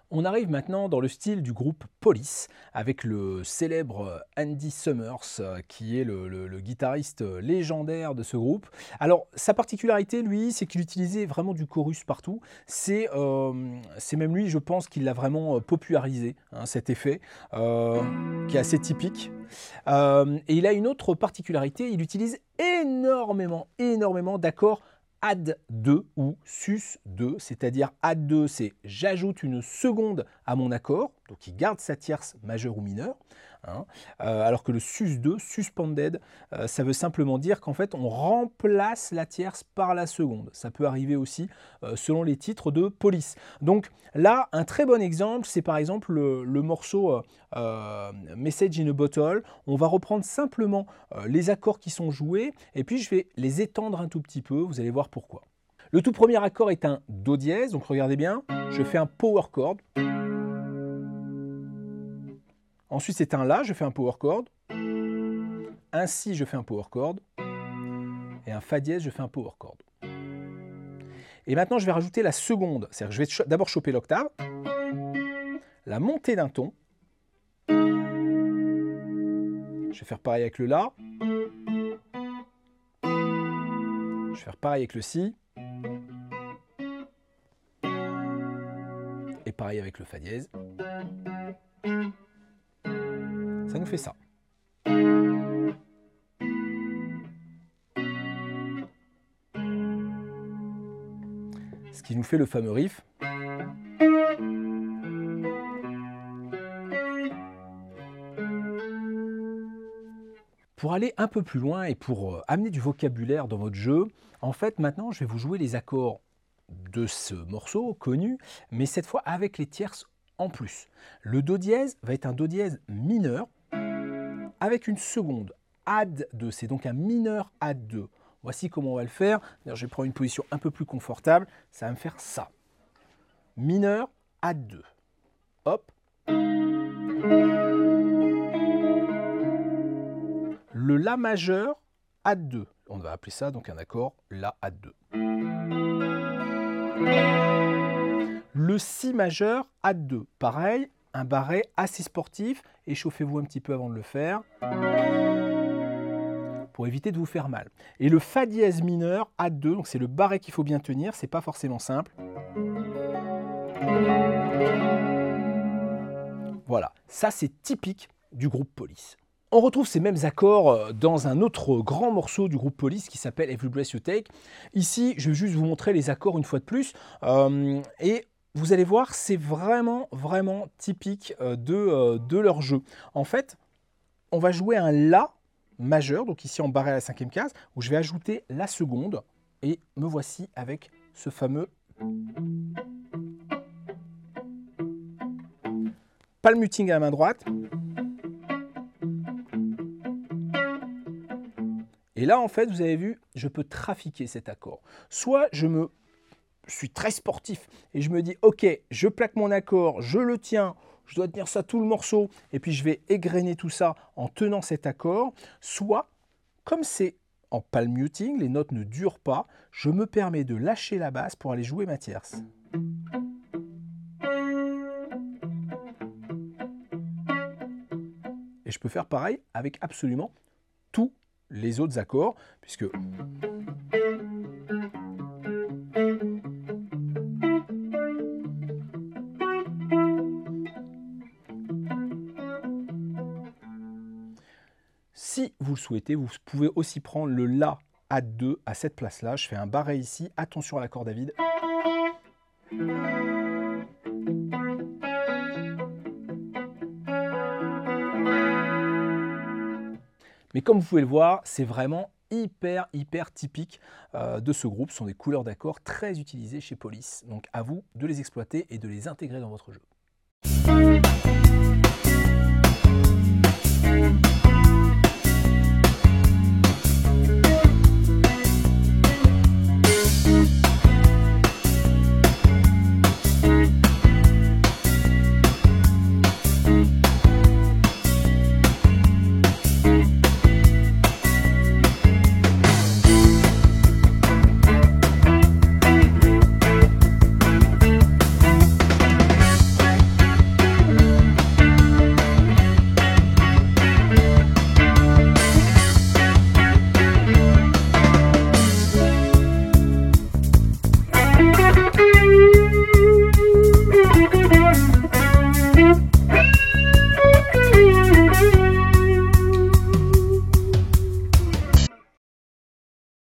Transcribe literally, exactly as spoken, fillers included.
On arrive maintenant dans le style du groupe Police, avec le célèbre Andy Summers, euh, qui est le, le- le guitariste légendaire de ce groupe. Alors, sa particularité, lui, c'est qu'il utilisait vraiment du chorus partout. C'est euh, c'est même lui, je pense, qui l'a vraiment euh, popularisé, hein, cet effet, euh, qui est assez typique. Euh, et il a une autre particularité, il utilise énormément, énormément d'accords add deux ou sus deux, c'est-à-dire add deux, c'est j'ajoute une seconde à mon accord, donc il garde sa tierce majeure ou mineure, hein, euh, alors que le sus deux, suspended, euh, ça veut simplement dire qu'en fait on remplace la tierce par la seconde. Ça peut arriver aussi euh, selon les titres de police. Donc là, un très bon exemple, c'est par exemple le, le morceau euh, euh, Message in a Bottle. On va reprendre simplement euh, les accords qui sont joués et puis je vais les étendre un tout petit peu, vous allez voir pourquoi. Le tout premier accord est un Do dièse, donc regardez bien, je fais un power chord. Ensuite c'est un La, je fais un power chord. Un Si, je fais un power chord. Et un Fa dièse, je fais un power chord. Et maintenant je vais rajouter la seconde, c'est-à-dire que je vais d'abord choper l'octave, la montée d'un ton. Je vais faire pareil avec le La. Je vais faire pareil avec le Si. Et pareil avec le Fa dièse. Ça nous fait ça. Ce qui nous fait le fameux riff. Pour aller un peu plus loin et pour amener du vocabulaire dans votre jeu, en fait maintenant je vais vous jouer les accords de ce morceau connu, mais cette fois avec les tierces en plus. Le Do dièse va être un Do dièse mineur avec une seconde add deux, c'est donc un mineur add deux. Voici comment on va le faire. Je vais prendre une position un peu plus confortable, ça va me faire ça. Mineur add deux. Hop. Le La majeur add deux. On va appeler ça donc un accord La add deux. Le Si majeur add deux. Pareil, un barré assez sportif. Échauffez-vous un petit peu avant de le faire pour éviter de vous faire mal. Et le Fa dièse mineur add deux, donc c'est le barré qu'il faut bien tenir, c'est pas forcément simple. Voilà, ça c'est typique du groupe Police. On retrouve ces mêmes accords dans un autre grand morceau du groupe Police qui s'appelle Every Breath You Take. Ici, je vais juste vous montrer les accords une fois de plus. Euh, et vous allez voir, c'est vraiment, vraiment typique de, de leur jeu. En fait, on va jouer un La majeur, donc ici en barré à la cinquième case, où je vais ajouter la seconde. Et me voici avec ce fameux palm muting à la main droite. Et là, en fait, vous avez vu, je peux trafiquer cet accord. Soit je me je suis très sportif et je me dis, ok, je plaque mon accord, je le tiens, je dois tenir ça tout le morceau, et puis je vais égrener tout ça en tenant cet accord. Soit, comme c'est en palm muting, les notes ne durent pas, je me permets de lâcher la basse pour aller jouer ma tierce. Et je peux faire pareil avec absolument tous les autres accords, puisque si vous le souhaitez, vous pouvez aussi prendre le La add deux à cette place-là. Je fais un barré ici, attention à l'accord David. Mais comme vous pouvez le voir, c'est vraiment hyper, hyper typique euh, de ce groupe. Ce sont des couleurs d'accords très utilisées chez Police. Donc à vous de les exploiter et de les intégrer dans votre jeu.